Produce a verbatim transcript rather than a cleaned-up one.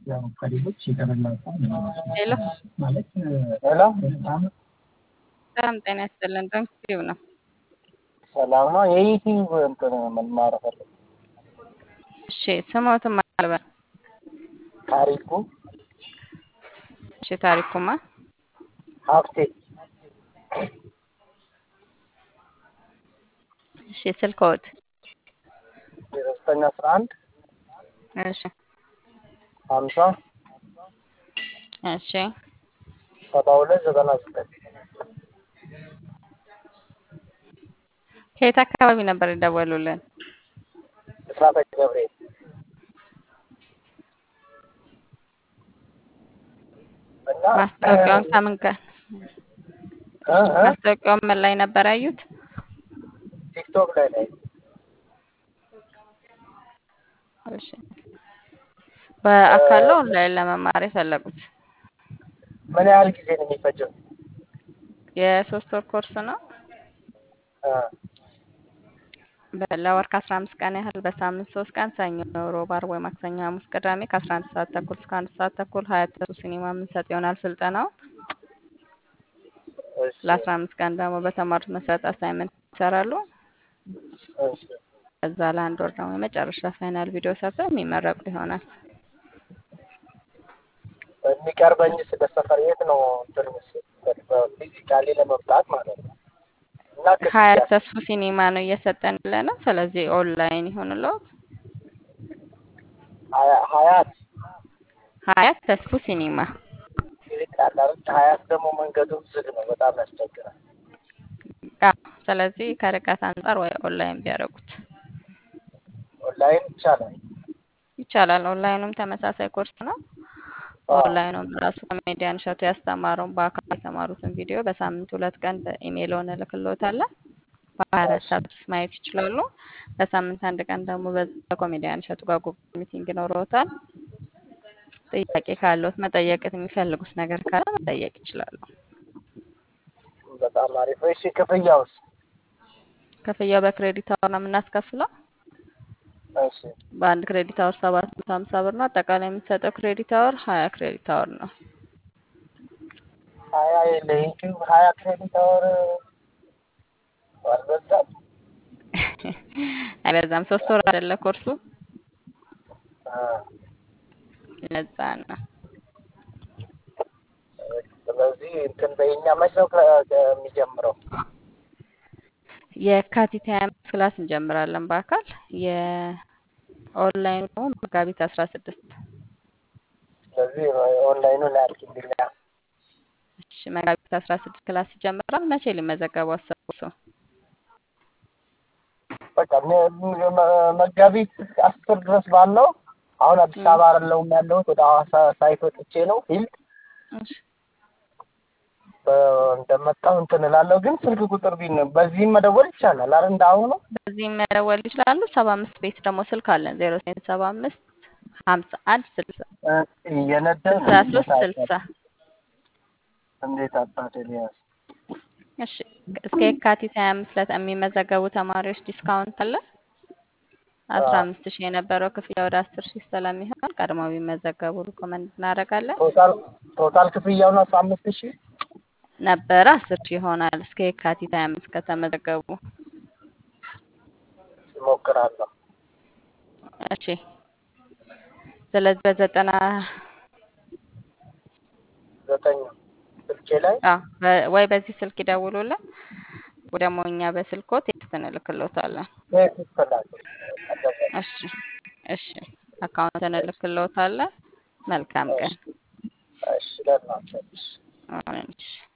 ሄሎ ሄሎ ሰላም ጤና ይስጥልን። ዶንኪቲቭ ነው። ሰላም ነው። የዩቲዩብ እንትን መማር ፈልግ እሺ ስሞትም አልበል። ታሪኩ እሺ ታሪኩማ ሀብቴ እሺ ስልክዎት? ዘጠኝ አስራ አንድ እሺ ሀምሳ እሺ ሰባ ሁለት ዘጠና ዘጠኝ ከየት አካባቢ ነበር የደወሉልን? ብስራተ ገብርኤል እና ማስታወቂያውን ከምን ጋር እ እ ማስታወቂያውን ምን ላይ ነበር ያዩት? ቲክቶክ ላይ ላይ እሺ በአካል ነው ኦንላይን ለመማር የፈለጉት? ምን ያህል ጊዜ ነው የሚፈጀው? የሶስት ወር ኮርስ ነው። እ ለወር ከአስራ አምስት ቀን ያህል በሳምንት ሶስት ቀን ሰኞ፣ ሮብ፣ ዓርብ ወይ ማክሰኞ፣ ሐሙስ፣ ቅዳሜ ከአስራ አንድ ሰዓት ተኩል እስከ አንድ ሰዓት ተኩል ሀያት ተስፉ ሲኒማ የምንሰጥ ይሆናል ስልጠናው። እሺ ለአስራ አምስት ቀን ደግሞ በተማሩት መሰረት አሳይመንት ይሰራሉ። እሺ ከዛ ለአንድ ወር ደግሞ የመጨረሻ ፋይናል ቪዲዮ ሰርተው የሚመረቁ ይሆናል። የሚቀርበኝ ስለ ሰፈር የት ነው? እንትን ምስል በፊዚካሊ ለመምጣት ማለት ነው። እና ሀያት ክፍያ ተስፉ ሲኒማ ነው እየሰጠን ያለ ነው። ስለዚህ ኦንላይን ይሁንልዎት። ሀያ- ሀያት ሀያት ተስፉ ሲኒማ ይልቃል አይደል? ሀያት ደግሞ መንገዱም ዝግ ነው፣ በጣም ያስቸግራል። አዎ። ስለዚህ ከርቀት አንጻር ወይ ኦንላይን ቢያደርጉት ኦንላይን ይቻላል። ይቻላል። ኦንላይኑም ተመሳሳይ ኮርስ ነው። አዎ ኦንላይኑም ራሱ ኮሜዲያን እሸቱ ያስተማረውን በአካል የተማሩትን ቪዲዮ በሳምንት ሁለት ቀን በኢሜይል ሆነ እልክልዎታለሁ። በሀያ አራት እሺ ሰዓት ውስጥ ማየት ይችላሉ። በሳምንት አንድ ቀን ደግሞ በኮሜዲያን እሸቱ ጋር ጉግል ሚቲንግ ይኖረዎታል። ጥያቄ ካለዎት መጠየቅ የሚፈልጉት ነገር ካለ መጠየቅ ይችላሉ። በጣም አሪፍ። እሺ ክፍያውስ? ክፍያው በክሬዲት አወር ነው የምናስከፍለው። እሺ በአንድ ክሬዲት አወር ሰባት መቶ ሀምሳ ብር ነው። አጠቃላይ የምትሰጠው ክሬዲት አወር ሀያ ክሬዲት አወር ነው። ሀያ ለዩቲዩብ ሀያ ክሬዲት አወር አልበዛም? አይበዛም። ሶስት ወር አይደለ ኮርሱ? አ ለዛ ነው። ስለዚህ እንትን በእኛ መች ነው ከ- የሚጀምረው? የካቲት ሀያ አምስት ክላስ እንጀምራለን በአካል የኦንላይኑ ደግሞ መጋቢት አስራ ስድስት ስለዚህ ኦንላይኑ ላይ አልኪልኛ እሺ መጋቢት አስራ ስድስት ክላስ ይጀምራል። መቼ ሊመዘገቡ አሰቡ? ሰው በቃ መ- መ- መጋቢት አስር ድረስ ባለው። አሁን አዲስ አበባ አይደለሁም ያለሁት፣ ወደ ሐዋሳ ሳይት ወጥቼ ነው ፊልድ እሺ እንደመጣሁ እንትን እላለሁ። ግን ስልክ ቁጥር ቢን በዚህም መደወል ይቻላል አይደል? እንዳሁኑ በዚህም መደወል ይችላሉ። ሰባ አምስት ቤት ደግሞ ስልክ አለን ዜሮ ዘጠኝ ሰባ አምስት ሀምሳ አንድ ስልሳ እየነደድኩ ስልሳ ሶስት እንዴት ስልሳ አባት እንዴት አባት ኤልያስ እሺ እስከ የካቲት ሀያ አምስት ዕለት የሚመዘገቡ ተማሪዎች ዲስካውንት አለ። አስራ አምስት ሺህ የነበረው ክፍያ ወደ አስር ሺህ ስለሚሆን ቀድመው ቢመዘገቡ ሪኮመንድ እናደርጋለን። ቶታል ቶታል ክፍያውን አስራ አምስት ሺህ ነበረ አስር ሺህ ይሆናል እስከ የካቲት ሀያ አምስት ከተመዘገቡ። እሞክራለሁ። እሺ ስለዚህ በዘጠና ዘጠኝ ስልኬ ላይ አዎ በ- ወይ በዚህ ስልክ ይደውሉልን ወይ ደግሞ እኛ በስልኮ ቴክስት እንልክልዎታለን። ቴክስት ላክ። እሺ እሺ አካውንት እንልክልዎታለን። መልካም ቀን። እሺ ለእናንተ አሜን። እሺ